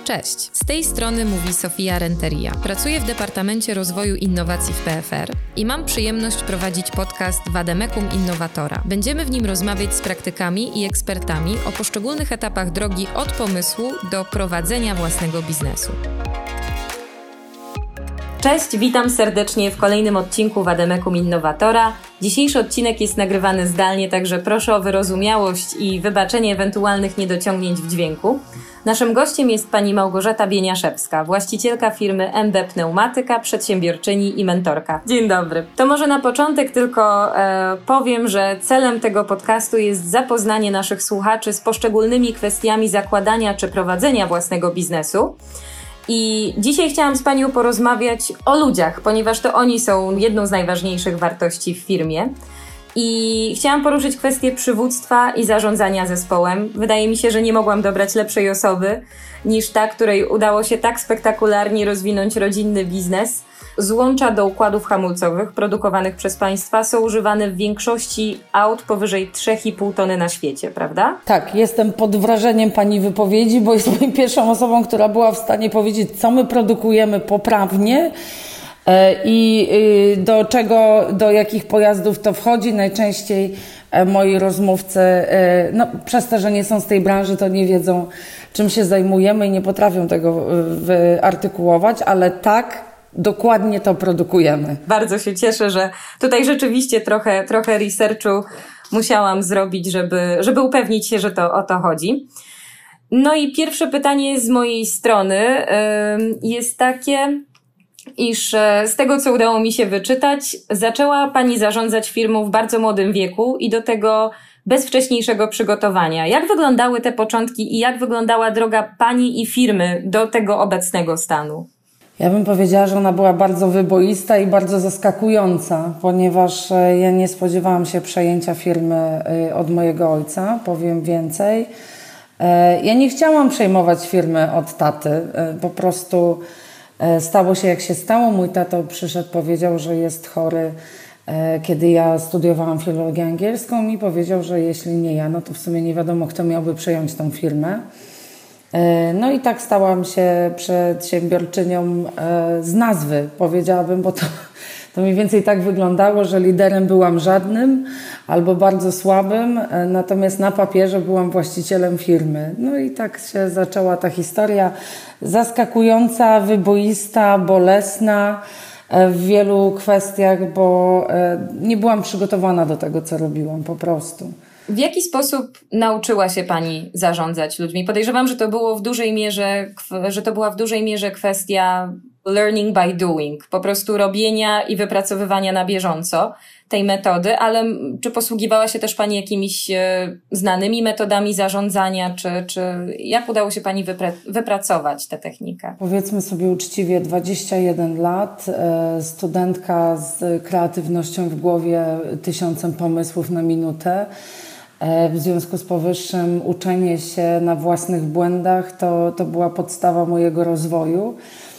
Cześć, z tej strony mówi Sofia Renteria. Pracuję w Departamencie Rozwoju Innowacji w PFR i mam przyjemność prowadzić podcast Vademecum Innovatora. Będziemy w nim rozmawiać z praktykami i ekspertami o poszczególnych etapach drogi od pomysłu do prowadzenia własnego biznesu. Cześć, witam serdecznie w kolejnym odcinku Vademecum Innovatora. Dzisiejszy odcinek jest nagrywany zdalnie, także proszę o wyrozumiałość i wybaczenie ewentualnych niedociągnięć w dźwięku. Naszym gościem jest pani Małgorzata Bieniaszewska, właścicielka firmy MB Pneumatyka, przedsiębiorczyni i mentorka. Dzień dobry. To może na początek tylko powiem, że celem tego podcastu jest zapoznanie naszych słuchaczy z poszczególnymi kwestiami zakładania czy prowadzenia własnego biznesu. I dzisiaj chciałam z panią porozmawiać o ludziach, ponieważ to oni są jedną z najważniejszych wartości w firmie. I chciałam poruszyć kwestię przywództwa i zarządzania zespołem. Wydaje mi się, że nie mogłam dobrać lepszej osoby niż ta, której udało się tak spektakularnie rozwinąć rodzinny biznes. Złącza do układów hamulcowych produkowanych przez państwa są używane w większości aut powyżej 3,5 tony na świecie, prawda? Tak, jestem pod wrażeniem pani wypowiedzi, bo jest moją pierwszą osobą, która była w stanie powiedzieć, co my produkujemy poprawnie i do jakich pojazdów to wchodzi. Najczęściej moi rozmówcy, przez to, że nie są z tej branży, to nie wiedzą, czym się zajmujemy i nie potrafią tego wyartykułować, ale tak, dokładnie to produkujemy. Bardzo się cieszę, że tutaj rzeczywiście trochę researchu musiałam zrobić, żeby upewnić się, że to o to chodzi. No i pierwsze pytanie z mojej strony jest takie, iż z tego, co udało mi się wyczytać, zaczęła pani zarządzać firmą w bardzo młodym wieku i do tego bez wcześniejszego przygotowania. Jak wyglądały te początki i jak wyglądała droga pani i firmy do tego obecnego stanu? Ja bym powiedziała, że ona była bardzo wyboista i bardzo zaskakująca, ponieważ ja nie spodziewałam się przejęcia firmy od mojego ojca, powiem więcej. Ja nie chciałam przejmować firmy od taty, po prostu stało się jak się stało. Mój tato przyszedł, powiedział, że jest chory, kiedy ja studiowałam filologię angielską i powiedział, że jeśli nie ja, no to w sumie nie wiadomo, kto miałby przejąć tą firmę. No i tak stałam się przedsiębiorczynią z nazwy, powiedziałabym, bo to mniej więcej tak wyglądało, że liderem byłam żadnym albo bardzo słabym, natomiast na papierze byłam właścicielem firmy. No i tak się zaczęła ta historia zaskakująca, wyboista, bolesna w wielu kwestiach, bo nie byłam przygotowana do tego, co robiłam po prostu. W jaki sposób nauczyła się pani zarządzać ludźmi? Podejrzewam, że to była w dużej mierze kwestia learning by doing, po prostu robienia i wypracowywania na bieżąco tej metody, ale czy posługiwała się też pani jakimiś znanymi metodami zarządzania, czy jak udało się pani wypracować tę technikę? Powiedzmy sobie uczciwie, 21 lat, studentka z kreatywnością w głowie, 1000 pomysłów na minutę. W związku z powyższym uczenie się na własnych błędach to była podstawa mojego rozwoju.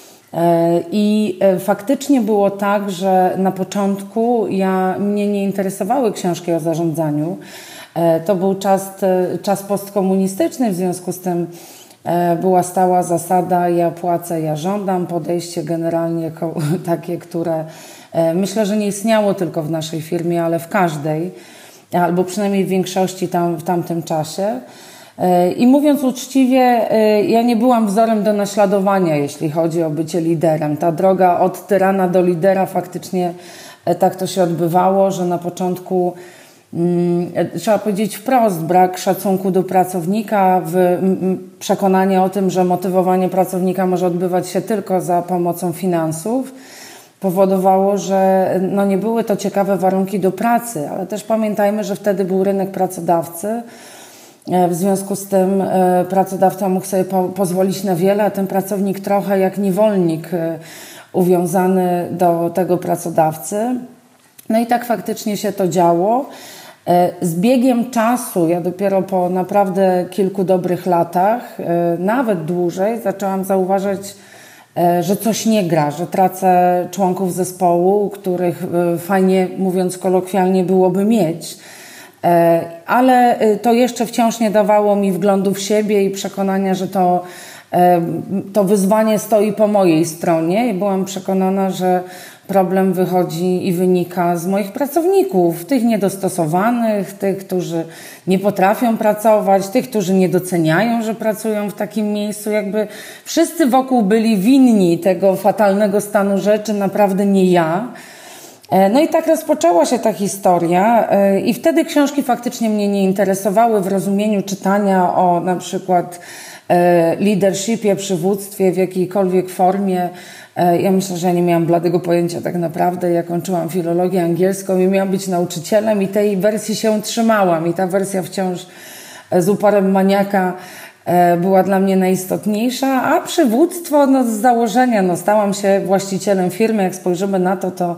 I faktycznie było tak, że na początku mnie nie interesowały książki o zarządzaniu. To był czas postkomunistyczny, w związku z tym była stała zasada ja płacę, ja żądam, podejście generalnie takie, które myślę, że nie istniało tylko w naszej firmie, ale w każdej, albo przynajmniej w większości w tamtym czasie. I mówiąc uczciwie, ja nie byłam wzorem do naśladowania, jeśli chodzi o bycie liderem. Ta droga od tyrana do lidera faktycznie tak to się odbywało, że na początku trzeba powiedzieć wprost, brak szacunku do pracownika, przekonanie o tym, że motywowanie pracownika może odbywać się tylko za pomocą finansów, powodowało, że nie były to ciekawe warunki do pracy, ale też pamiętajmy, że wtedy był rynek pracodawcy. W związku z tym pracodawca mógł sobie pozwolić na wiele, a ten pracownik trochę jak niewolnik uwiązany do tego pracodawcy. No i tak faktycznie się to działo. Z biegiem czasu, ja dopiero po naprawdę kilku dobrych latach, nawet dłużej, zaczęłam zauważać, że coś nie gra, że tracę członków zespołu, których fajnie, mówiąc kolokwialnie, byłoby mieć. Ale to jeszcze wciąż nie dawało mi wglądu w siebie i przekonania, że to to wyzwanie stoi po mojej stronie i byłam przekonana, że problem wychodzi i wynika z moich pracowników, tych niedostosowanych, tych, którzy nie potrafią pracować, tych, którzy nie doceniają, że pracują w takim miejscu. Jakby wszyscy wokół byli winni tego fatalnego stanu rzeczy, naprawdę nie ja. No i tak rozpoczęła się ta historia i wtedy książki faktycznie mnie nie interesowały w rozumieniu czytania o na przykład leadershipie, przywództwie w jakiejkolwiek formie. Ja myślę, że ja nie miałam bladego pojęcia tak naprawdę. Ja kończyłam filologię angielską i miałam być nauczycielem i tej wersji się trzymałam i ta wersja wciąż z uporem maniaka była dla mnie najistotniejsza, a przywództwo z założenia, stałam się właścicielem firmy. Jak spojrzymy na to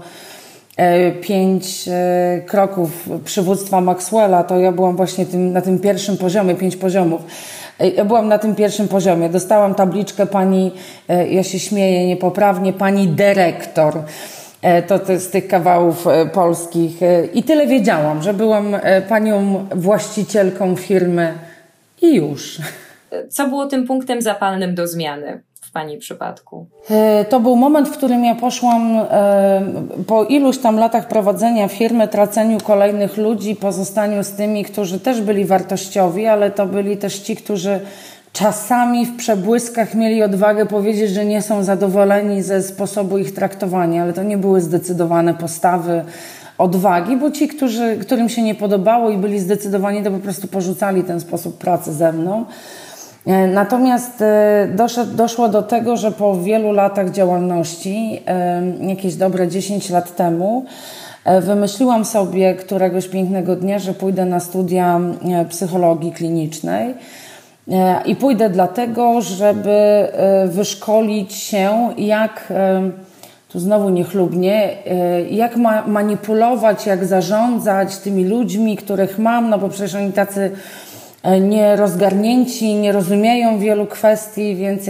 5 kroków przywództwa Maxwella, to ja byłam właśnie na tym pierwszym poziomie, 5 poziomów. Ja byłam na tym pierwszym poziomie. Dostałam tabliczkę pani, ja się śmieję niepoprawnie, pani dyrektor. To z tych kawałów polskich. I tyle wiedziałam, że byłam panią właścicielką firmy i już. Co było tym punktem zapalnym do zmiany w pani przypadku? To był moment, w którym ja poszłam po iluś tam latach prowadzenia firmy, traceniu kolejnych ludzi, pozostaniu z tymi, którzy też byli wartościowi, ale to byli też ci, którzy czasami w przebłyskach mieli odwagę powiedzieć, że nie są zadowoleni ze sposobu ich traktowania, ale to nie były zdecydowane postawy odwagi, bo ci, którym się nie podobało i byli zdecydowani, to po prostu porzucali ten sposób pracy ze mną. Natomiast doszło do tego, że po wielu latach działalności, jakieś dobre 10 lat temu, wymyśliłam sobie któregoś pięknego dnia, że pójdę na studia psychologii klinicznej i pójdę dlatego, żeby wyszkolić się, jak, tu znowu niechlubnie, jak manipulować, jak zarządzać tymi ludźmi, których mam, bo przecież oni tacy nierozgarnięci, nie rozumieją wielu kwestii, więc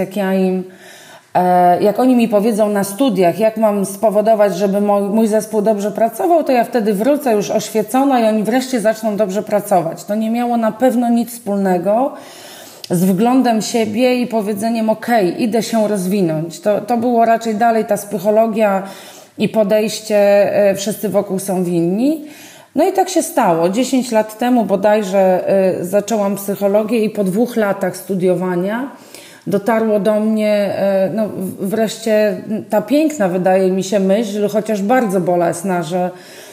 jak oni mi powiedzą na studiach, jak mam spowodować, żeby mój zespół dobrze pracował, to ja wtedy wrócę już oświecona i oni wreszcie zaczną dobrze pracować. To nie miało na pewno nic wspólnego z wglądem siebie i powiedzeniem okej, idę się rozwinąć. To było raczej dalej ta psychologia i podejście wszyscy wokół są winni. No i tak się stało. 10 lat temu bodajże zaczęłam psychologię i po 2 latach studiowania dotarło do mnie wreszcie ta piękna, wydaje mi się, myśl, chociaż bardzo bolesna, że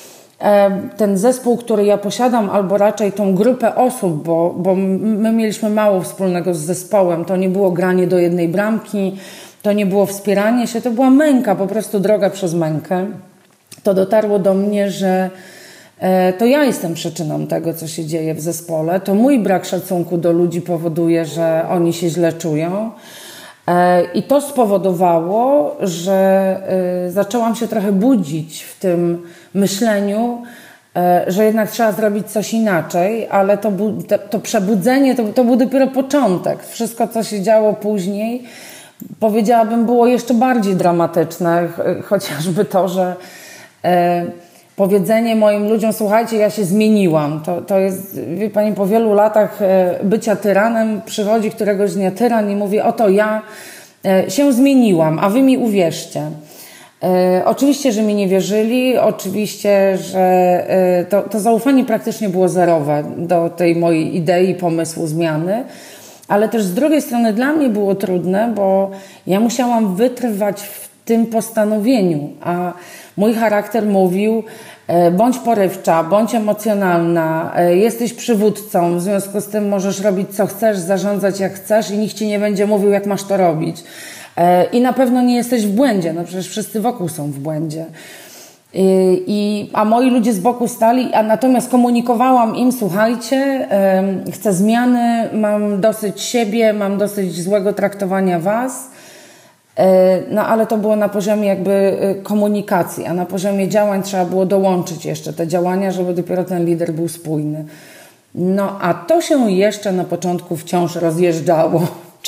ten zespół, który ja posiadam, albo raczej tą grupę osób, bo my mieliśmy mało wspólnego z zespołem, to nie było granie do jednej bramki, to nie było wspieranie się, to była męka, po prostu droga przez mękę. To dotarło do mnie, że to ja jestem przyczyną tego, co się dzieje w zespole. To mój brak szacunku do ludzi powoduje, że oni się źle czują. I to spowodowało, że zaczęłam się trochę budzić w tym myśleniu, że jednak trzeba zrobić coś inaczej, ale to przebudzenie to był dopiero początek. Wszystko, co się działo później, powiedziałabym, było jeszcze bardziej dramatyczne, chociażby to, że powiedzenie moim ludziom, słuchajcie, ja się zmieniłam. To jest, wie pani, po wielu latach bycia tyranem przychodzi któregoś dnia tyran i mówi, oto ja się zmieniłam, a wy mi uwierzcie. Oczywiście, że mi nie wierzyli, oczywiście, że to zaufanie praktycznie było zerowe do tej mojej idei, pomysłu zmiany, ale też z drugiej strony dla mnie było trudne, bo ja musiałam wytrwać w tym postanowieniu, a mój charakter mówił, bądź porywcza, bądź emocjonalna, jesteś przywódcą, w związku z tym możesz robić co chcesz, zarządzać jak chcesz i nikt ci nie będzie mówił, jak masz to robić. I na pewno nie jesteś w błędzie, przecież wszyscy wokół są w błędzie. A moi ludzie z boku stali, a natomiast komunikowałam im, słuchajcie, chcę zmiany, mam dosyć siebie, mam dosyć złego traktowania was. Ale to było na poziomie jakby komunikacji, a na poziomie działań trzeba było dołączyć jeszcze te działania, żeby dopiero ten lider był spójny. A to się jeszcze na początku wciąż rozjeżdżało.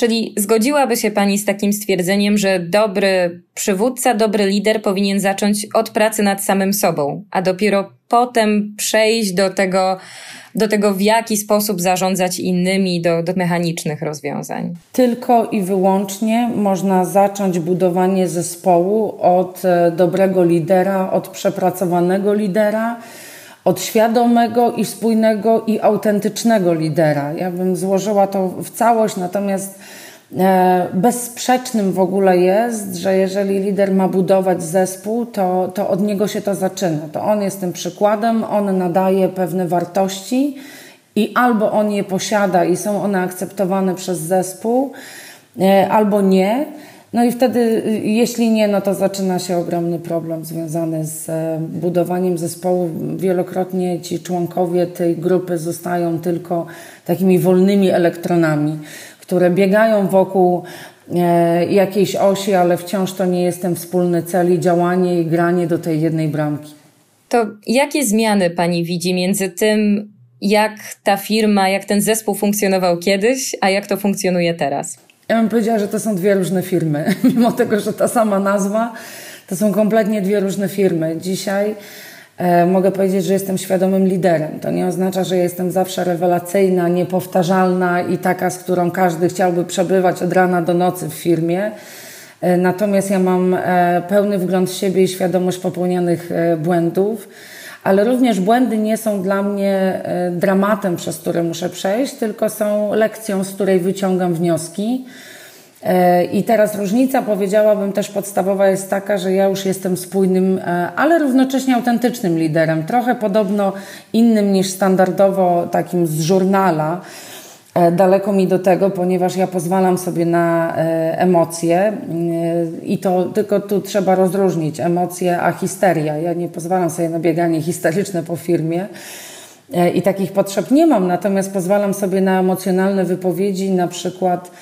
Czyli zgodziłaby się Pani z takim stwierdzeniem, że dobry przywódca, dobry lider powinien zacząć od pracy nad samym sobą, a dopiero potem przejść do tego, w jaki sposób zarządzać innymi, do mechanicznych rozwiązań? Tylko i wyłącznie można zacząć budowanie zespołu od dobrego lidera, od przepracowanego lidera, od świadomego i spójnego i autentycznego lidera. Ja bym złożyła to w całość, natomiast bezsprzecznym w ogóle jest, że jeżeli lider ma budować zespół, to od niego się to zaczyna. To on jest tym przykładem, on nadaje pewne wartości i albo on je posiada i są one akceptowane przez zespół, albo nie. No i wtedy, jeśli nie, no to zaczyna się ogromny problem związany z budowaniem zespołu. Wielokrotnie ci członkowie tej grupy zostają tylko takimi wolnymi elektronami, które biegają wokół jakiejś osi, ale wciąż to nie jest ten wspólny cel i działanie i granie do tej jednej bramki. To jakie zmiany Pani widzi między tym, jak ta firma, jak ten zespół funkcjonował kiedyś, a jak to funkcjonuje teraz? Ja bym powiedziała, że to są dwie różne firmy. Mimo tego, że ta sama nazwa, to są kompletnie dwie różne firmy. Dzisiaj mogę powiedzieć, że jestem świadomym liderem. To nie oznacza, że jestem zawsze rewelacyjna, niepowtarzalna i taka, z którą każdy chciałby przebywać od rana do nocy w firmie. Natomiast ja mam pełny wgląd w siebie i świadomość popełnianych błędów. Ale również błędy nie są dla mnie dramatem, przez który muszę przejść, tylko są lekcją, z której wyciągam wnioski. I teraz różnica, powiedziałabym też podstawowa, jest taka, że ja już jestem spójnym, ale równocześnie autentycznym liderem. Trochę podobno innym niż standardowo takim z żurnala. Daleko mi do tego, ponieważ ja pozwalam sobie na emocje i to tylko tu trzeba rozróżnić emocje a histeria. Ja nie pozwalam sobie na bieganie histeryczne po firmie i takich potrzeb nie mam, natomiast pozwalam sobie na emocjonalne wypowiedzi, na przykład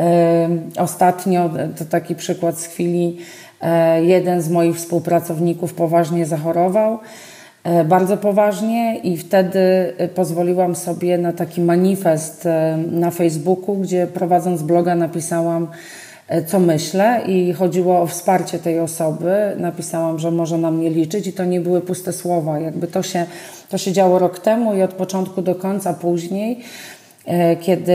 ostatnio, to taki przykład z chwili, jeden z moich współpracowników poważnie zachorował, bardzo poważnie i wtedy pozwoliłam sobie na taki manifest na Facebooku, gdzie prowadząc bloga napisałam, co myślę i chodziło o wsparcie tej osoby. Napisałam, że może na mnie liczyć i to nie były puste słowa. Jakby to się działo rok temu i od początku do końca później, kiedy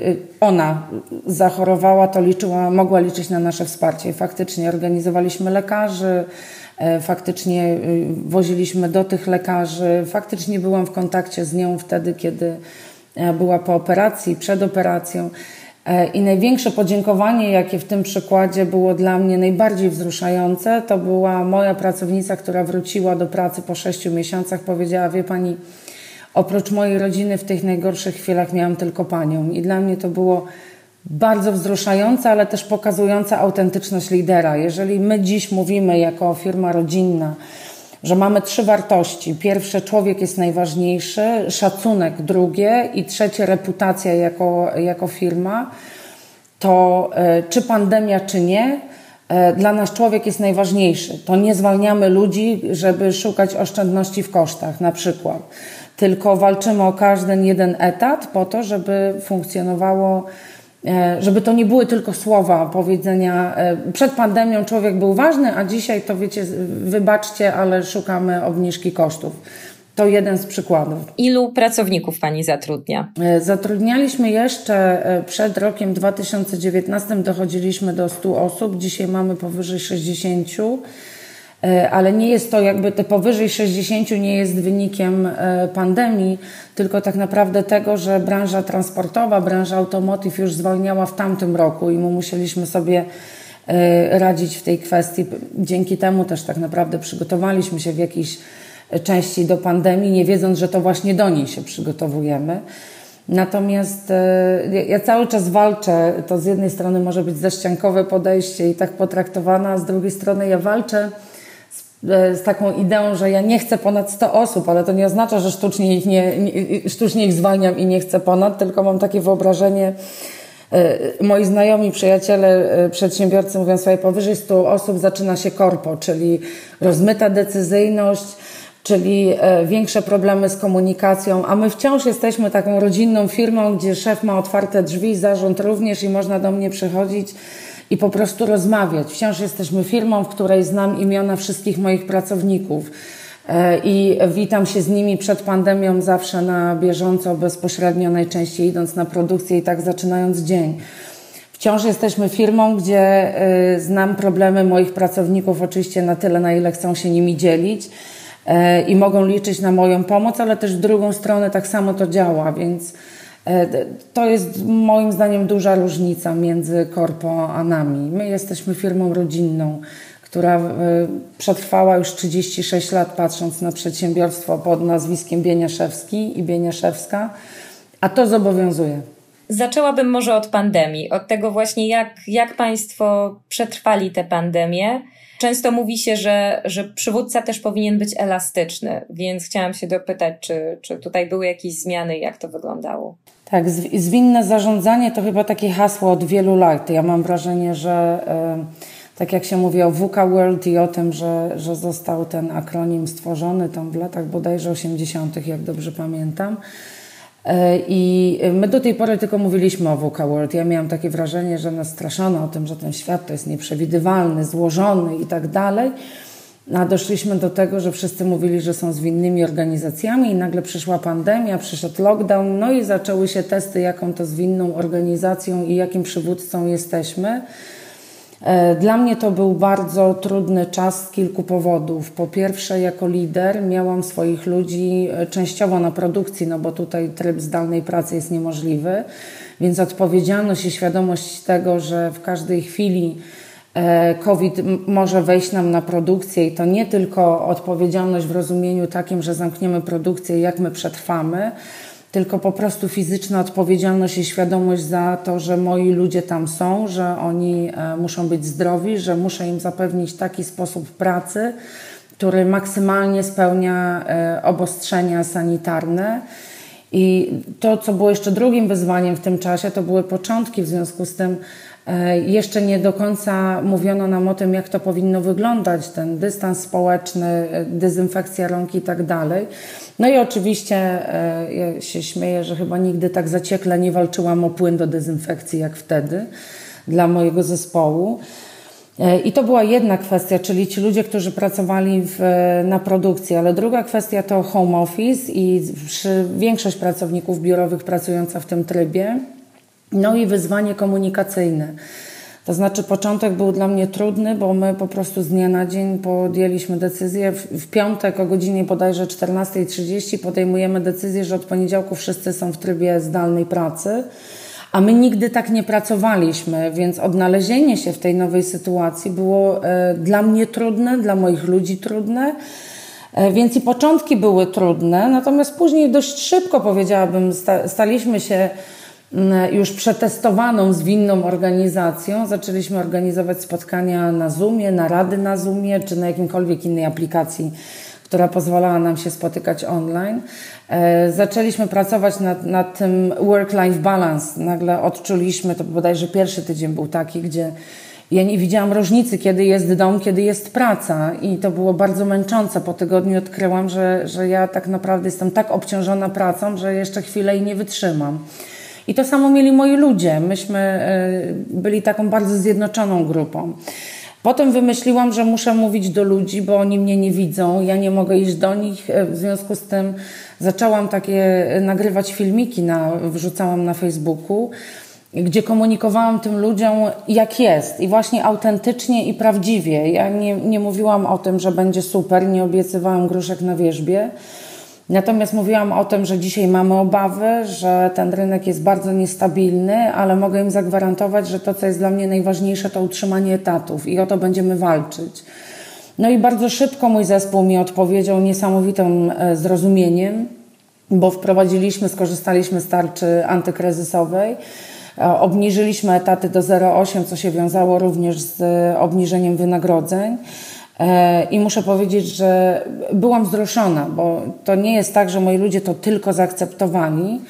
ona zachorowała, to mogła liczyć na nasze wsparcie. I faktycznie organizowaliśmy lekarzy, faktycznie woziliśmy do tych lekarzy, faktycznie byłam w kontakcie z nią wtedy, kiedy była po operacji, przed operacją. I największe podziękowanie, jakie w tym przykładzie było dla mnie najbardziej wzruszające, to była moja pracownica, która wróciła do pracy po 6 miesiącach. Powiedziała, wie pani, oprócz mojej rodziny w tych najgorszych chwilach miałam tylko panią. I dla mnie to było bardzo wzruszające, ale też pokazujące autentyczność lidera. Jeżeli my dziś mówimy jako firma rodzinna, że mamy 3 wartości. Pierwsze, człowiek jest najważniejszy, szacunek drugie i trzecie, reputacja jako firma, to czy pandemia, czy nie, dla nas człowiek jest najważniejszy. To nie zwalniamy ludzi, żeby szukać oszczędności w kosztach na przykład, tylko walczymy o każdy jeden etat po to, żeby funkcjonowało, żeby to nie były tylko słowa powiedzenia. Przed pandemią człowiek był ważny, a dzisiaj to wiecie, wybaczcie, ale szukamy obniżki kosztów. To jeden z przykładów. Ilu pracowników pani zatrudnia? Zatrudnialiśmy jeszcze przed rokiem 2019, dochodziliśmy do 100 osób. Dzisiaj mamy powyżej 60, ale nie jest to jakby te powyżej 60 nie jest wynikiem pandemii, tylko tak naprawdę tego, że branża transportowa, branża automotive już zwalniała w tamtym roku i my musieliśmy sobie radzić w tej kwestii. Dzięki temu też tak naprawdę przygotowaliśmy się w jakiejś części do pandemii, nie wiedząc, że to właśnie do niej się przygotowujemy. Natomiast ja cały czas walczę, to z jednej strony może być zaściankowe podejście i tak potraktowane, a z drugiej strony ja walczę z taką ideą, że ja nie chcę ponad 100 osób, ale to nie oznacza, że sztucznie ich zwalniam i nie chcę ponad, tylko mam takie wyobrażenie, moi znajomi, przyjaciele, przedsiębiorcy mówią sobie, powyżej 100 osób zaczyna się korpo, czyli rozmyta decyzyjność, czyli większe problemy z komunikacją, a my wciąż jesteśmy taką rodzinną firmą, gdzie szef ma otwarte drzwi, zarząd również i można do mnie przychodzić i po prostu rozmawiać. Wciąż jesteśmy firmą, w której znam imiona wszystkich moich pracowników i witam się z nimi przed pandemią zawsze na bieżąco, bezpośrednio, najczęściej idąc na produkcję i tak zaczynając dzień. Wciąż jesteśmy firmą, gdzie znam problemy moich pracowników oczywiście na tyle, na ile chcą się nimi dzielić i mogą liczyć na moją pomoc, ale też w drugą stronę tak samo to działa, więc to jest moim zdaniem duża różnica między korpo a nami. My jesteśmy firmą rodzinną, która przetrwała już 36 lat, patrząc na przedsiębiorstwo pod nazwiskiem Bieniaszewski i Bieniaszewska, a to zobowiązuje. Zaczęłabym może od pandemii, od tego właśnie jak Państwo przetrwali tę pandemię. Często mówi się, że przywódca też powinien być elastyczny, więc chciałam się dopytać, czy tutaj były jakieś zmiany i jak to wyglądało? Tak, zwinne zarządzanie to chyba takie hasło od wielu lat. Ja mam wrażenie, że tak jak się mówi o VUCA World i o tym, że został ten akronim stworzony tam w latach bodajże 80., jak dobrze pamiętam. I my do tej pory tylko mówiliśmy o VUCA World. Ja miałam takie wrażenie, że nas straszono o tym, że ten świat to jest nieprzewidywalny, złożony i tak dalej. A doszliśmy do tego, że wszyscy mówili, że są zwinnymi organizacjami i nagle przyszła pandemia, przyszedł lockdown, no i zaczęły się testy, jaką to zwinną organizacją i jakim przywódcą jesteśmy. Dla mnie to był bardzo trudny czas z kilku powodów. Po pierwsze, jako lider miałam swoich ludzi częściowo na produkcji, no bo tutaj tryb zdalnej pracy jest niemożliwy, więc odpowiedzialność i świadomość tego, że w każdej chwili COVID może wejść nam na produkcję i to nie tylko odpowiedzialność w rozumieniu takim, że zamkniemy produkcję i jak my przetrwamy, tylko po prostu fizyczna odpowiedzialność i świadomość za to, że moi ludzie tam są, że oni muszą być zdrowi, że muszę im zapewnić taki sposób pracy, który maksymalnie spełnia obostrzenia sanitarne. I to, co było jeszcze drugim wyzwaniem w tym czasie, to były początki, w związku z tym jeszcze nie do końca mówiono nam o tym, jak to powinno wyglądać, ten dystans społeczny, dezynfekcja rąk i tak dalej. No i oczywiście ja się śmieję, że chyba nigdy tak zaciekle nie walczyłam o płyn do dezynfekcji jak wtedy dla mojego zespołu. I to była jedna kwestia, czyli ci ludzie, którzy pracowali na produkcji, ale druga kwestia to home office i większość pracowników biurowych pracująca w tym trybie. No i wyzwanie komunikacyjne. To znaczy początek był dla mnie trudny, bo my po prostu z dnia na dzień podjęliśmy decyzję. W piątek o godzinie bodajże 14:30 podejmujemy decyzję, że od poniedziałku wszyscy są w trybie zdalnej pracy, a my nigdy tak nie pracowaliśmy, więc odnalezienie się w tej nowej sytuacji było dla mnie trudne, dla moich ludzi trudne, więc i początki były trudne, natomiast później dość szybko, powiedziałabym, staliśmy się już przetestowaną, zwinną organizacją. Zaczęliśmy organizować spotkania na Zoomie, narady na Zoomie, czy na jakimkolwiek innej aplikacji, która pozwalała nam się spotykać online. Zaczęliśmy pracować nad tym work-life balance. Nagle odczuliśmy, to bodajże pierwszy tydzień był taki, gdzie ja nie widziałam różnicy, kiedy jest dom, kiedy jest praca i to było bardzo męczące. Po tygodniu odkryłam, że ja tak naprawdę jestem tak obciążona pracą, że jeszcze chwilę i nie wytrzymam. I to samo mieli moi ludzie. Myśmy byli taką bardzo zjednoczoną grupą. Potem wymyśliłam, że muszę mówić do ludzi, bo oni mnie nie widzą. Ja nie mogę iść do nich. W związku z tym zaczęłam nagrywać filmiki, wrzucałam na Facebooku, gdzie komunikowałam tym ludziom, jak jest. I właśnie autentycznie i prawdziwie. Ja nie mówiłam o tym, że będzie super, nie obiecywałam gruszek na wierzbie. Natomiast mówiłam o tym, że dzisiaj mamy obawy, że ten rynek jest bardzo niestabilny, ale mogę im zagwarantować, że to, co jest dla mnie najważniejsze, to utrzymanie etatów i o to będziemy walczyć. No i bardzo szybko mój zespół mi odpowiedział niesamowitym zrozumieniem, bo skorzystaliśmy z tarczy antykryzysowej, obniżyliśmy etaty do 0,8, co się wiązało również z obniżeniem wynagrodzeń. I muszę powiedzieć, że byłam wzruszona, bo to nie jest tak, że moi ludzie to tylko zaakceptowali.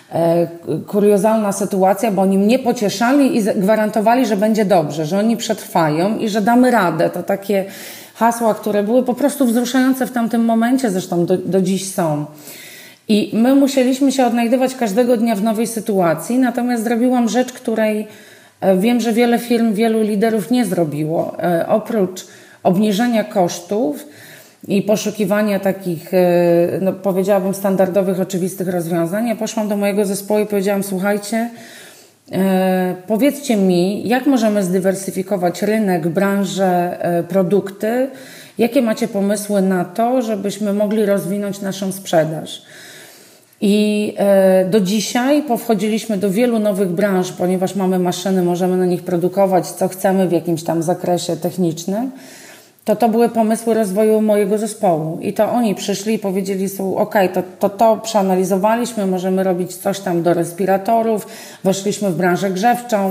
Kuriozalna sytuacja, bo oni mnie pocieszali i gwarantowali, że będzie dobrze, że oni przetrwają i że damy radę. To takie hasła, które były po prostu wzruszające w tamtym momencie, zresztą do dziś są. I my musieliśmy się odnajdywać każdego dnia w nowej sytuacji, natomiast zrobiłam rzecz, której wiem, że wiele firm, wielu liderów nie zrobiło. Oprócz obniżenia kosztów i poszukiwania takich, no powiedziałabym, standardowych, oczywistych rozwiązań, ja poszłam do mojego zespołu i powiedziałam: słuchajcie, powiedzcie mi, jak możemy zdywersyfikować rynek, branżę, produkty, jakie macie pomysły na to, żebyśmy mogli rozwinąć naszą sprzedaż. I do dzisiaj powchodziliśmy do wielu nowych branż, ponieważ mamy maszyny, możemy na nich produkować co chcemy w jakimś tam zakresie technicznym. To były pomysły rozwoju mojego zespołu. I to oni przyszli i powiedzieli: okej, to przeanalizowaliśmy, możemy robić coś tam do respiratorów, weszliśmy w branżę grzewczą,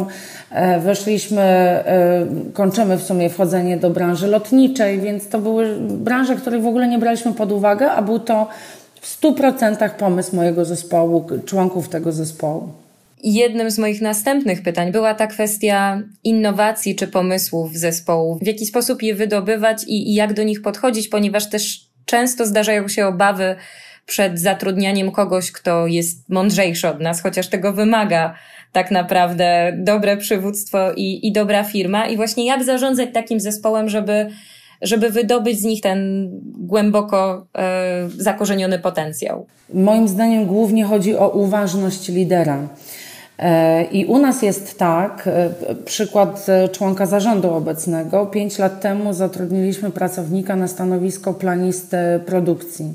kończymy w sumie wchodzenie do branży lotniczej, więc to były branże, których w ogóle nie braliśmy pod uwagę, a był to w 100% pomysł mojego zespołu, członków tego zespołu. Jednym z moich następnych pytań była ta kwestia innowacji czy pomysłów zespołu. W jaki sposób je wydobywać i jak do nich podchodzić, ponieważ też często zdarzają się obawy przed zatrudnianiem kogoś, kto jest mądrzejszy od nas, chociaż tego wymaga tak naprawdę dobre przywództwo i dobra firma. I właśnie jak zarządzać takim zespołem, żeby wydobyć z nich ten głęboko zakorzeniony potencjał? Moim zdaniem głównie chodzi o uważność lidera. I u nas jest tak, przykład członka zarządu obecnego. 5 lat temu zatrudniliśmy pracownika na stanowisko planisty produkcji.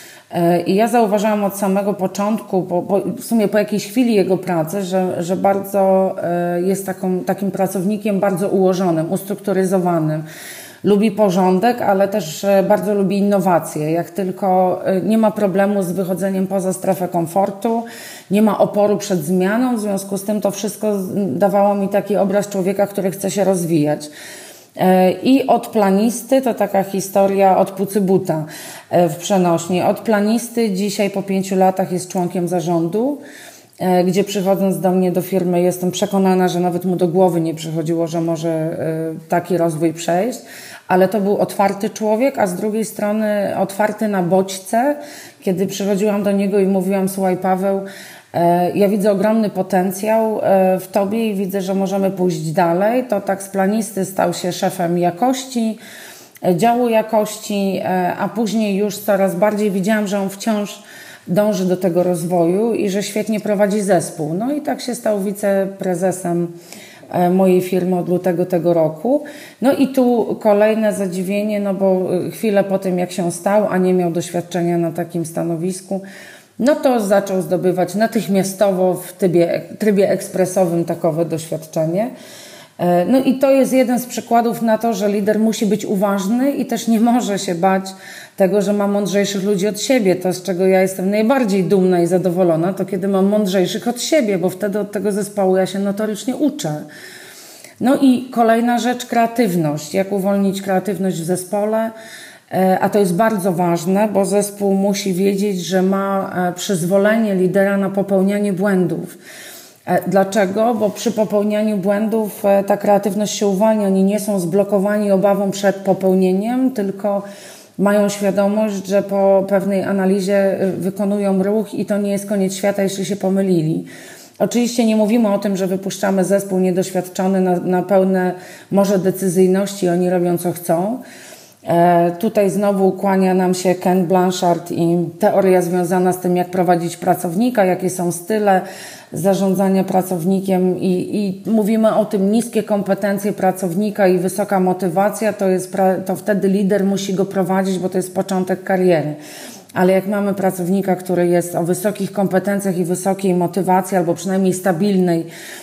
I ja zauważyłam od samego początku, w sumie po jakiejś chwili jego pracy, że bardzo jest takim pracownikiem bardzo ułożonym, ustrukturyzowanym. Lubi porządek, ale też bardzo lubi innowacje. Jak tylko nie ma problemu z wychodzeniem poza strefę komfortu, nie ma oporu przed zmianą, w związku z tym to wszystko dawało mi taki obraz człowieka, który chce się rozwijać. I od planisty, to taka historia od pucybuta w przenośni. Od planisty dzisiaj po 5 latach jest członkiem zarządu, gdzie przychodząc do mnie do firmy jestem przekonana, że nawet mu do głowy nie przychodziło, że może taki rozwój przejść, ale to był otwarty człowiek, a z drugiej strony otwarty na bodźce. Kiedy przychodziłam do niego i mówiłam: słuchaj Paweł, ja widzę ogromny potencjał w tobie i widzę, że możemy pójść dalej, to tak z planisty stał się szefem jakości, działu jakości, a później już coraz bardziej widziałam, że on wciąż dąży do tego rozwoju i że świetnie prowadzi zespół. No i tak się stał wiceprezesem mojej firmy od lutego tego roku. No i tu kolejne zadziwienie, no bo chwilę po tym jak się stał, a nie miał doświadczenia na takim stanowisku, no to zaczął zdobywać natychmiastowo w trybie ekspresowym takowe doświadczenie. No i to jest jeden z przykładów na to, że lider musi być uważny i też nie może się bać tego, że ma mądrzejszych ludzi od siebie. To, z czego ja jestem najbardziej dumna i zadowolona, to kiedy mam mądrzejszych od siebie, bo wtedy od tego zespołu ja się notorycznie uczę. No i kolejna rzecz, kreatywność. Jak uwolnić kreatywność w zespole? A to jest bardzo ważne, bo zespół musi wiedzieć, że ma przyzwolenie lidera na popełnianie błędów. Dlaczego? Bo przy popełnianiu błędów ta kreatywność się uwalnia. Oni nie są zblokowani obawą przed popełnieniem, tylko mają świadomość, że po pewnej analizie wykonują ruch i to nie jest koniec świata, jeśli się pomylili. Oczywiście nie mówimy o tym, że wypuszczamy zespół niedoświadczony na pełne morze decyzyjności, oni robią co chcą. Tutaj znowu kłania nam się Ken Blanchard i teoria związana z tym, jak prowadzić pracownika, jakie są style zarządzania pracownikiem i mówimy o tym, niskie kompetencje pracownika i wysoka motywacja, to wtedy lider musi go prowadzić, bo to jest początek kariery. Ale jak mamy pracownika, który jest o wysokich kompetencjach i wysokiej motywacji, albo przynajmniej stabilnej,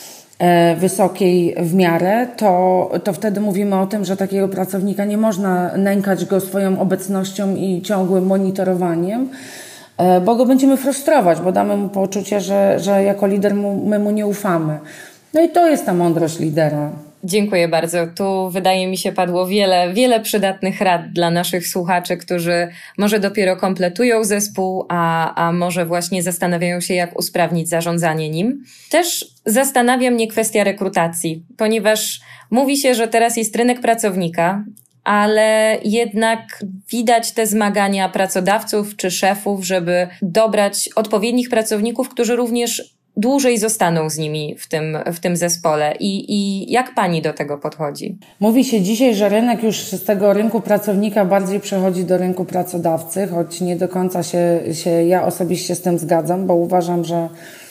wysokiej w miarę, to wtedy mówimy o tym, że takiego pracownika nie można nękać go swoją obecnością i ciągłym monitorowaniem, bo go będziemy frustrować, bo damy mu poczucie, że jako lider my mu nie ufamy. No i to jest ta mądrość lidera. Dziękuję bardzo. Tu wydaje mi się padło wiele przydatnych rad dla naszych słuchaczy, którzy może dopiero kompletują zespół, a może właśnie zastanawiają się, jak usprawnić zarządzanie nim. Też zastanawia mnie kwestia rekrutacji, ponieważ mówi się, że teraz jest rynek pracownika, ale jednak widać te zmagania pracodawców czy szefów, żeby dobrać odpowiednich pracowników, którzy również dłużej zostaną z nimi w tym zespole. I jak pani do tego podchodzi? Mówi się dzisiaj, że rynek już z tego rynku pracownika bardziej przechodzi do rynku pracodawcy, choć nie do końca się ja osobiście z tym zgadzam, bo uważam, że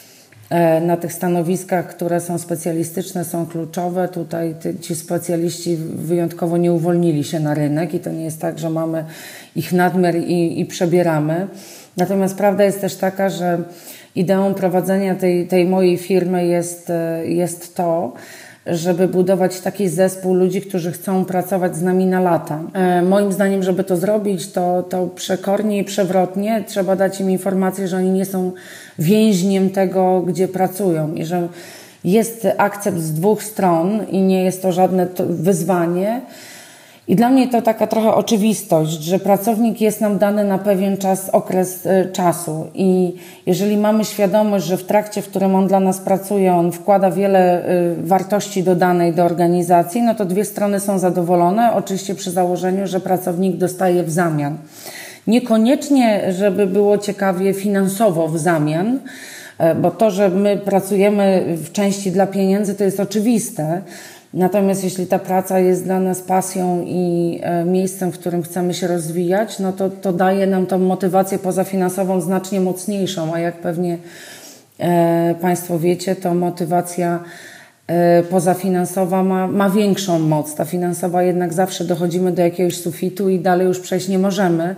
na tych stanowiskach, które są specjalistyczne, są kluczowe. Tutaj ci specjaliści wyjątkowo nie uwolnili się na rynek i to nie jest tak, że mamy ich nadmiar i przebieramy. Natomiast prawda jest też taka, że ideą prowadzenia tej mojej firmy jest to, żeby budować taki zespół ludzi, którzy chcą pracować z nami na lata. Moim zdaniem, żeby to zrobić, to przekornie i przewrotnie trzeba dać im informację, że oni nie są więźniem tego, gdzie pracują i że jest akcept z dwóch stron i nie jest to żadne wyzwanie. I dla mnie to taka trochę oczywistość, że pracownik jest nam dany na pewien okres czasu i jeżeli mamy świadomość, że w trakcie, w którym on dla nas pracuje, on wkłada wiele wartości dodanej do organizacji, no to dwie strony są zadowolone, oczywiście przy założeniu, że pracownik dostaje w zamian. Niekoniecznie, żeby było ciekawie finansowo w zamian, bo to, że my pracujemy w części dla pieniędzy, to jest oczywiste. Natomiast jeśli ta praca jest dla nas pasją i miejscem, w którym chcemy się rozwijać, no to daje nam tą motywację pozafinansową znacznie mocniejszą, a jak pewnie Państwo wiecie, to motywacja pozafinansowa ma większą moc. Ta finansowa jednak zawsze dochodzimy do jakiegoś sufitu i dalej już przejść nie możemy.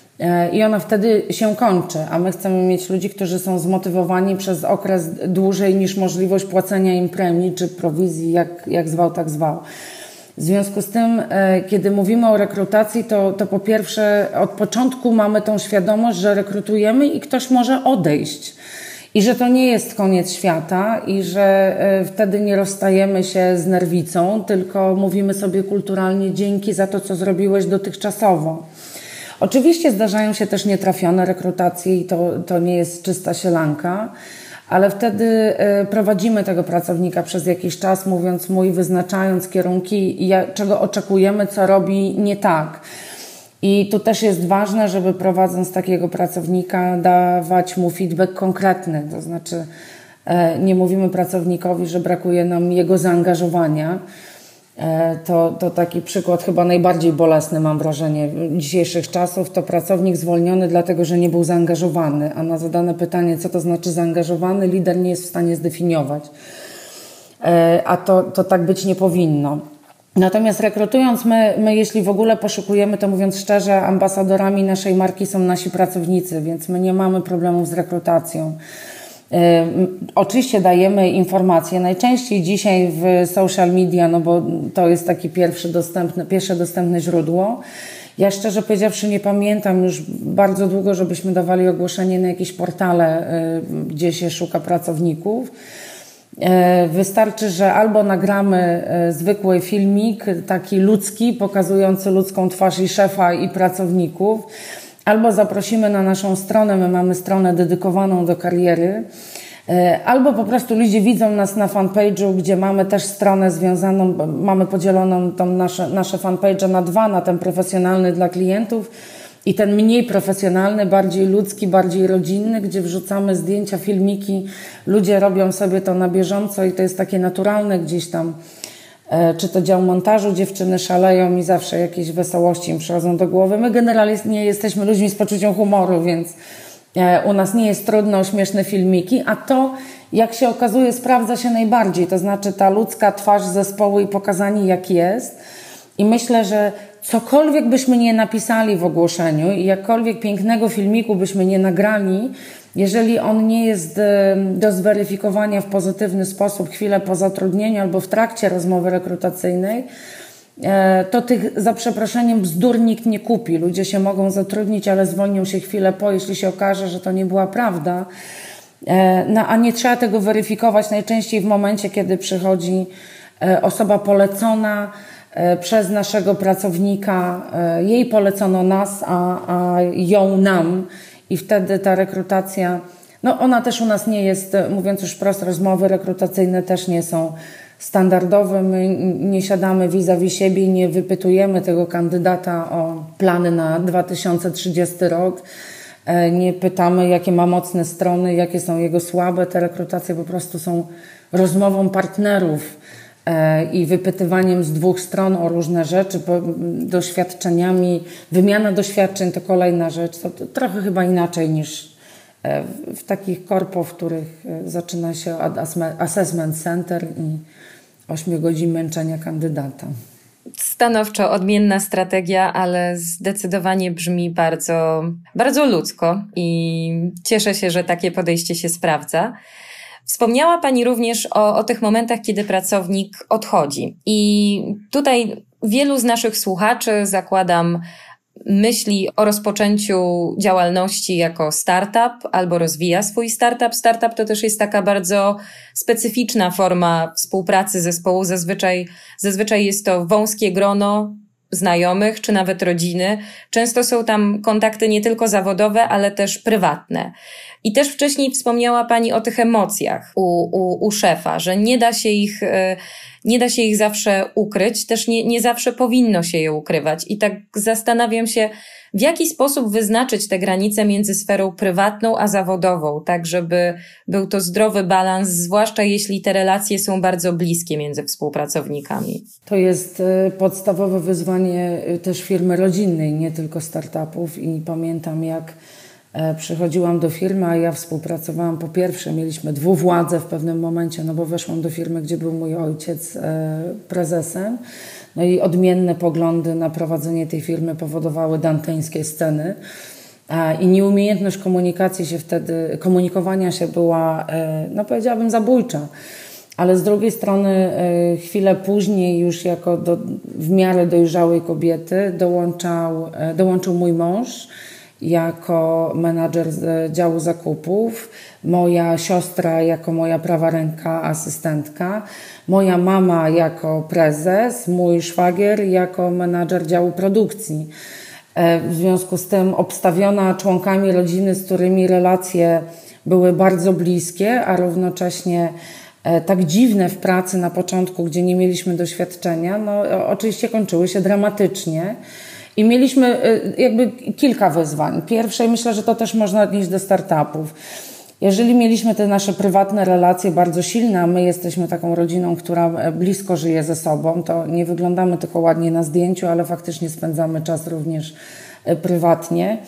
I ona wtedy się kończy, a my chcemy mieć ludzi, którzy są zmotywowani przez okres dłużej niż możliwość płacenia im premii czy prowizji, jak zwał, tak zwał. W związku z tym, kiedy mówimy o rekrutacji, to po pierwsze od początku mamy tą świadomość, że rekrutujemy i ktoś może odejść. I że to nie jest koniec świata i że wtedy nie rozstajemy się z nerwicą, tylko mówimy sobie kulturalnie dzięki za to, co zrobiłeś dotychczasowo. Oczywiście zdarzają się też nietrafione rekrutacje i to nie jest czysta sielanka, ale wtedy prowadzimy tego pracownika przez jakiś czas, mówiąc mu i wyznaczając kierunki, czego oczekujemy, co robi nie tak. I tu też jest ważne, żeby prowadząc takiego pracownika dawać mu feedback konkretny, to znaczy nie mówimy pracownikowi, że brakuje nam jego zaangażowania. To taki przykład chyba najbardziej bolesny, mam wrażenie, dzisiejszych czasów, to pracownik zwolniony dlatego, że nie był zaangażowany, a na zadane pytanie, co to znaczy zaangażowany, lider nie jest w stanie zdefiniować. A to tak być nie powinno. Natomiast rekrutując, my jeśli w ogóle poszukujemy, to mówiąc szczerze, ambasadorami naszej marki są nasi pracownicy, więc my nie mamy problemów z rekrutacją. Oczywiście dajemy informacje, najczęściej dzisiaj w social media, no bo to jest takie pierwsze dostępne źródło. Ja szczerze powiedziawszy nie pamiętam już bardzo długo, żebyśmy dawali ogłoszenie na jakieś portale, gdzie się szuka pracowników. Wystarczy, że albo nagramy zwykły filmik, taki ludzki, pokazujący ludzką twarz i szefa i pracowników, albo zaprosimy na naszą stronę, my mamy stronę dedykowaną do kariery, albo po prostu ludzie widzą nas na fanpage'u, gdzie mamy też stronę związaną, mamy podzieloną tą nasze fanpage'e na dwa, na ten profesjonalny dla klientów i ten mniej profesjonalny, bardziej ludzki, bardziej rodzinny, gdzie wrzucamy zdjęcia, filmiki, ludzie robią sobie to na bieżąco i to jest takie naturalne gdzieś tam. Czy to dział montażu, dziewczyny szaleją i zawsze jakieś wesołości im przychodzą do głowy. My generalnie jesteśmy ludźmi z poczuciem humoru, więc u nas nie jest trudno o śmieszne filmiki, a to, jak się okazuje, sprawdza się najbardziej. To znaczy ta ludzka twarz zespołu i pokazanie, jak jest. I myślę, że cokolwiek byśmy nie napisali w ogłoszeniu i jakkolwiek pięknego filmiku byśmy nie nagrali, jeżeli on nie jest do zweryfikowania w pozytywny sposób chwilę po zatrudnieniu albo w trakcie rozmowy rekrutacyjnej, to tych, za przeproszeniem, bzdur nikt nie kupi. Ludzie się mogą zatrudnić, ale zwolnią się chwilę po, jeśli się okaże, że to nie była prawda. A nie trzeba tego weryfikować najczęściej w momencie, kiedy przychodzi osoba polecona przez naszego pracownika, jej polecono nas, a ją nam. I wtedy ta rekrutacja, no ona też u nas nie jest, mówiąc już wprost, rozmowy rekrutacyjne też nie są standardowe. My nie siadamy vis-a-vis siebie i nie wypytujemy tego kandydata o plany na 2030 rok. Nie pytamy, jakie ma mocne strony, jakie są jego słabe. Te rekrutacje po prostu są rozmową partnerów i wypytywaniem z dwóch stron o różne rzeczy, doświadczeniami. Wymiana doświadczeń to kolejna rzecz. To trochę chyba inaczej niż w takich korpo, w których zaczyna się od assessment center i 8 godzin męczenia kandydata. Stanowczo odmienna strategia, ale zdecydowanie brzmi bardzo, bardzo ludzko i cieszę się, że takie podejście się sprawdza. Wspomniała Pani również o tych momentach, kiedy pracownik odchodzi. I tutaj wielu z naszych słuchaczy, zakładam, myśli o rozpoczęciu działalności jako startup albo rozwija swój startup. Startup to też jest taka bardzo specyficzna forma współpracy zespołu. Zazwyczaj jest to wąskie grono znajomych czy nawet rodziny. Często są tam kontakty nie tylko zawodowe, ale też prywatne. I też wcześniej wspomniała Pani o tych emocjach u szefa, że nie da się ich zawsze ukryć, też nie zawsze powinno się je ukrywać. I tak zastanawiam się, w jaki sposób wyznaczyć te granice między sferą prywatną a zawodową, tak żeby był to zdrowy balans, zwłaszcza jeśli te relacje są bardzo bliskie między współpracownikami. To jest podstawowe wyzwanie też firmy rodzinnej, nie tylko startupów. I pamiętam, jak przychodziłam do firmy, a ja współpracowałam. Po pierwsze, mieliśmy dwuwładzę w pewnym momencie, no bo weszłam do firmy, gdzie był mój ojciec prezesem. No i odmienne poglądy na prowadzenie tej firmy powodowały danteńskie sceny. I nieumiejętność komunikowania się była, no powiedziałabym, zabójcza. Ale z drugiej strony chwilę później, już jako w miarę dojrzałej kobiety, dołączył mój mąż jako menadżer z działu zakupów, moja siostra jako moja prawa ręka, asystentka, moja mama jako prezes, mój szwagier jako menadżer działu produkcji. W związku z tym obstawiona członkami rodziny, z którymi relacje były bardzo bliskie, a równocześnie tak dziwne w pracy na początku, gdzie nie mieliśmy doświadczenia, no oczywiście kończyły się dramatycznie. I mieliśmy jakby kilka wyzwań. Pierwsze, myślę, że to też można odnieść do startupów. Jeżeli mieliśmy te nasze prywatne relacje bardzo silne, a my jesteśmy taką rodziną, która blisko żyje ze sobą, to nie wyglądamy tylko ładnie na zdjęciu, ale faktycznie spędzamy czas również prywatnie,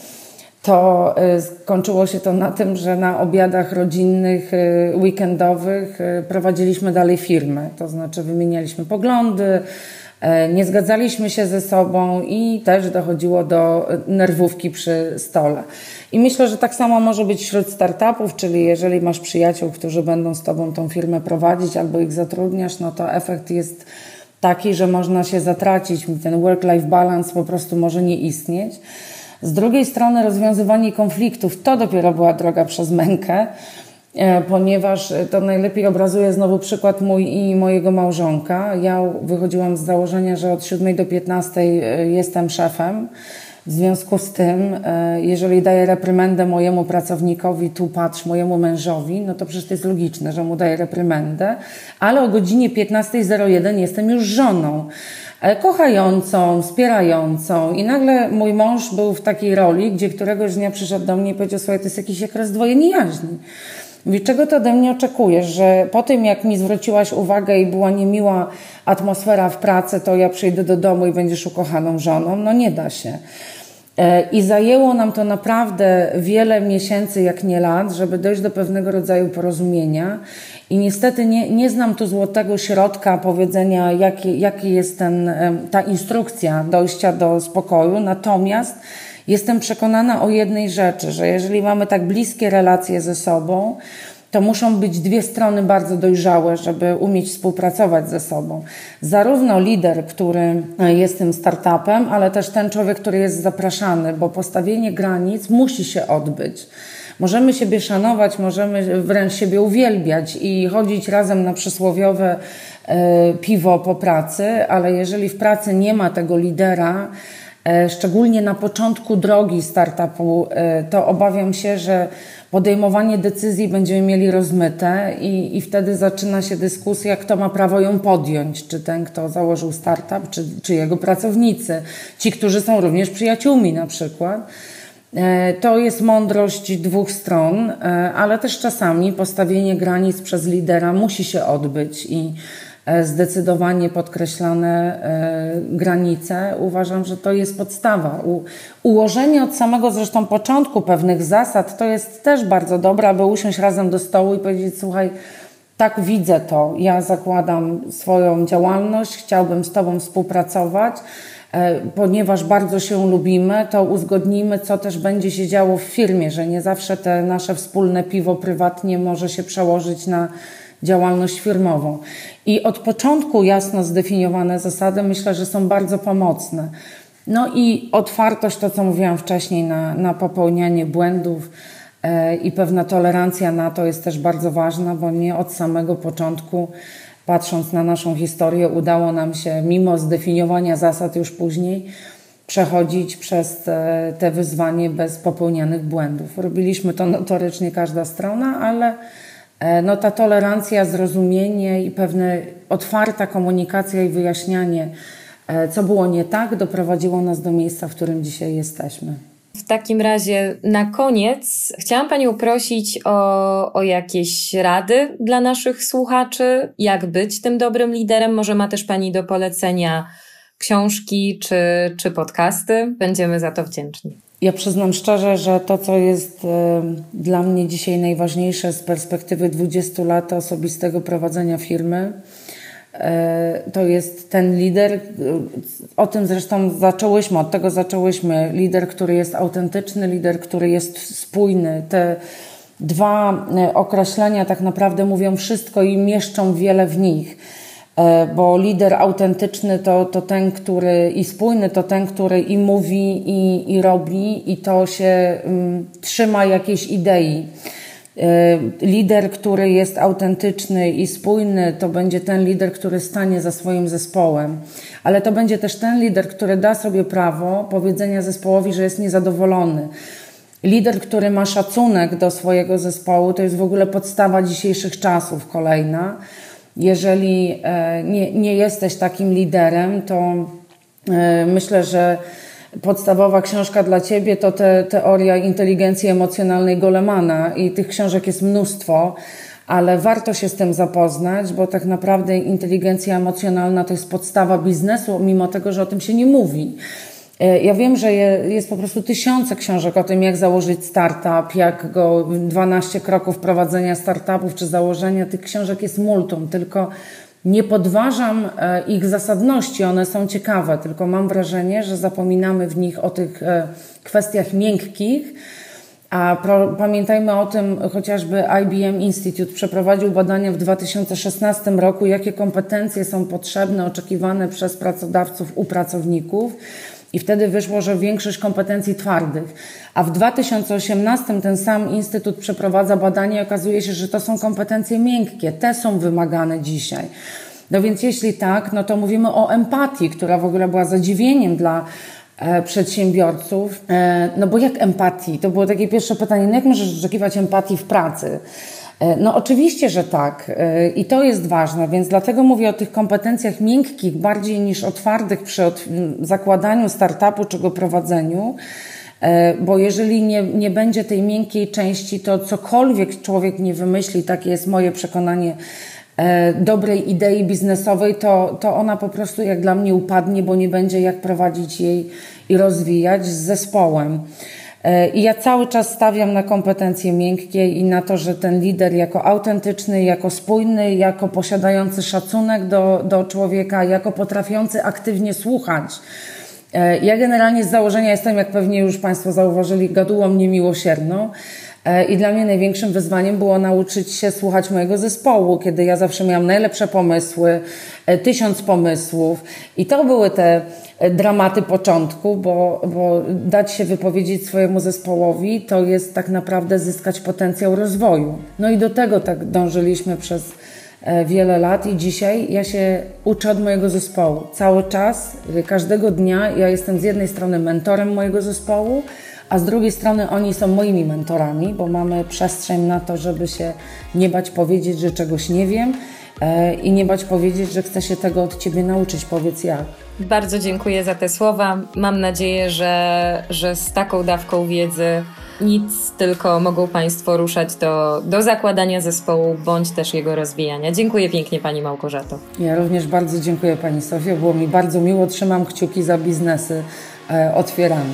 to skończyło się to na tym, że na obiadach rodzinnych, weekendowych prowadziliśmy dalej firmę. To znaczy wymienialiśmy poglądy, nie zgadzaliśmy się ze sobą i też dochodziło do nerwówki przy stole. I myślę, że tak samo może być wśród startupów, czyli jeżeli masz przyjaciół, którzy będą z tobą tą firmę prowadzić albo ich zatrudniasz, no to efekt jest taki, że można się zatracić, ten work-life balance po prostu może nie istnieć. Z drugiej strony rozwiązywanie konfliktów to dopiero była droga przez mękę, ponieważ to najlepiej obrazuje znowu przykład mój i mojego małżonka. Ja wychodziłam z założenia, że od 7 do 15 jestem szefem. W związku z tym, jeżeli daję reprymendę mojemu pracownikowi, tu patrz, mojemu mężowi, no to przecież to jest logiczne, że mu daję reprymendę, ale o godzinie 15:01 jestem już żoną, kochającą, wspierającą i nagle mój mąż był w takiej roli, gdzie któregoś dnia przyszedł do mnie i powiedział: słuchaj, to jest jakiś ekres dwoje jaźni. Mówi: czego ty ode mnie oczekujesz, że po tym jak mi zwróciłaś uwagę i była niemiła atmosfera w pracy, to ja przyjdę do domu i będziesz ukochaną żoną? No nie da się. I zajęło nam to naprawdę wiele miesięcy, jak nie lat, żeby dojść do pewnego rodzaju porozumienia. I niestety nie znam tu złotego środka powiedzenia, jaki jest ta instrukcja dojścia do spokoju. Natomiast jestem przekonana o jednej rzeczy, że jeżeli mamy tak bliskie relacje ze sobą, to muszą być dwie strony bardzo dojrzałe, żeby umieć współpracować ze sobą. Zarówno lider, który jest tym startupem, ale też ten człowiek, który jest zapraszany, bo postawienie granic musi się odbyć. Możemy siebie szanować, możemy wręcz siebie uwielbiać i chodzić razem na przysłowiowe piwo po pracy, ale jeżeli w pracy nie ma tego lidera, szczególnie na początku drogi startupu, to obawiam się, że podejmowanie decyzji będziemy mieli rozmyte i wtedy zaczyna się dyskusja, kto ma prawo ją podjąć. Czy ten, kto założył startup, czy jego pracownicy, ci, którzy są również przyjaciółmi na przykład. To jest mądrość dwóch stron, ale też czasami postawienie granic przez lidera musi się odbyć i zdecydowanie podkreślane granice. Uważam, że to jest podstawa. Ułożenie od samego zresztą początku pewnych zasad to jest też bardzo dobre, aby usiąść razem do stołu i powiedzieć: słuchaj, tak widzę to, ja zakładam swoją działalność, chciałbym z Tobą współpracować, ponieważ bardzo się lubimy, to uzgodnijmy, co też będzie się działo w firmie, że nie zawsze te nasze wspólne piwo prywatnie może się przełożyć na działalność firmową. I od początku jasno zdefiniowane zasady myślę, że są bardzo pomocne. No i otwartość, to co mówiłam wcześniej, na popełnianie błędów i pewna tolerancja na to jest też bardzo ważna, bo nie od samego początku, patrząc na naszą historię, udało nam się, mimo zdefiniowania zasad już później, przechodzić przez te wyzwanie bez popełnianych błędów. Robiliśmy to notorycznie każda strona, ale no ta tolerancja, zrozumienie i pewna otwarta komunikacja i wyjaśnianie, co było nie tak, doprowadziło nas do miejsca, w którym dzisiaj jesteśmy. W takim razie na koniec chciałam Panią prosić o jakieś rady dla naszych słuchaczy, jak być tym dobrym liderem. Może ma też Pani do polecenia książki czy podcasty. Będziemy za to wdzięczni. Ja przyznam szczerze, że to, co jest dla mnie dzisiaj najważniejsze z perspektywy 20 lat osobistego prowadzenia firmy, to jest ten lider, o tym zresztą od tego zaczęłyśmy, lider, który jest autentyczny, lider, który jest spójny. Te dwa określenia tak naprawdę mówią wszystko i mieszczą wiele w nich, bo lider autentyczny to ten, który i spójny, to ten, który i mówi i robi i to się trzyma jakiejś idei. Lider, który jest autentyczny i spójny, to będzie ten lider, który stanie za swoim zespołem. Ale to będzie też ten lider, który da sobie prawo powiedzenia zespołowi, że jest niezadowolony. Lider, który ma szacunek do swojego zespołu, to jest w ogóle podstawa dzisiejszych czasów kolejna. Jeżeli nie jesteś takim liderem, to myślę, że podstawowa książka dla Ciebie to teoria inteligencji emocjonalnej Golemana i tych książek jest mnóstwo, ale warto się z tym zapoznać, bo tak naprawdę inteligencja emocjonalna to jest podstawa biznesu, mimo tego, że o tym się nie mówi. Ja wiem, że jest po prostu tysiące książek o tym, jak założyć startup, 12 kroków prowadzenia startupów czy założenia. Tych książek jest multum, tylko nie podważam ich zasadności, one są ciekawe, tylko mam wrażenie, że zapominamy w nich o tych kwestiach miękkich, a pamiętajmy o tym, chociażby IBM Institute przeprowadził badania w 2016 roku, jakie kompetencje są potrzebne, oczekiwane przez pracodawców u pracowników. I wtedy wyszło, że większość kompetencji twardych. A w 2018 ten sam Instytut przeprowadza badanie i okazuje się, że to są kompetencje miękkie. Te są wymagane dzisiaj. No więc jeśli tak, no to mówimy o empatii, która w ogóle była zadziwieniem dla przedsiębiorców. No bo jak empatii? To było takie pierwsze pytanie, no jak możesz oczekiwać empatii w pracy? No oczywiście, że tak i to jest ważne, więc dlatego mówię o tych kompetencjach miękkich bardziej niż o twardych przy zakładaniu startupu czy go prowadzeniu, bo jeżeli nie będzie tej miękkiej części, to cokolwiek człowiek nie wymyśli, takie jest moje przekonanie, dobrej idei biznesowej, to ona po prostu jak dla mnie upadnie, bo nie będzie jak prowadzić jej i rozwijać z zespołem. I ja cały czas stawiam na kompetencje miękkie i na to, że ten lider jako autentyczny, jako spójny, jako posiadający szacunek do człowieka, jako potrafiący aktywnie słuchać. Ja generalnie z założenia jestem, jak pewnie już Państwo zauważyli, gadułą niemiłosierną. I dla mnie największym wyzwaniem było nauczyć się słuchać mojego zespołu, kiedy ja zawsze miałam najlepsze pomysły, 1000 pomysłów i to były te dramaty początku, bo dać się wypowiedzieć swojemu zespołowi to jest tak naprawdę zyskać potencjał rozwoju. No i do tego tak dążyliśmy przez wiele lat i dzisiaj ja się uczę od mojego zespołu. Cały czas, każdego dnia ja jestem z jednej strony mentorem mojego zespołu, a z drugiej strony oni są moimi mentorami, bo mamy przestrzeń na to, żeby się nie bać powiedzieć, że czegoś nie wiem i nie bać powiedzieć, że chcę się tego od Ciebie nauczyć. Powiedz jak. Bardzo dziękuję za te słowa. Mam nadzieję, że z taką dawką wiedzy nic, tylko mogą Państwo ruszać do zakładania zespołu bądź też jego rozwijania. Dziękuję pięknie Pani Małgorzato. Ja również bardzo dziękuję Pani Sofio. Było mi bardzo miło. Trzymam kciuki za biznesy otwierane.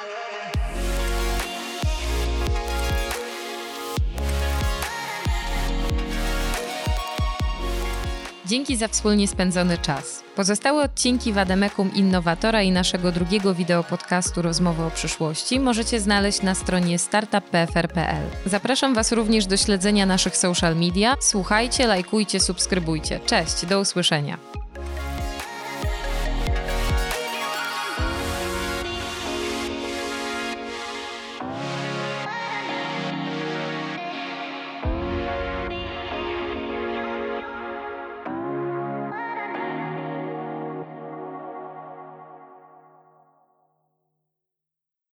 Dzięki za wspólnie spędzony czas. Pozostałe odcinki Vademekum Innowatora i naszego drugiego wideopodcastu Rozmowy o przyszłości możecie znaleźć na stronie startup.pfr.pl. Zapraszam Was również do śledzenia naszych social media. Słuchajcie, lajkujcie, subskrybujcie. Cześć, do usłyszenia.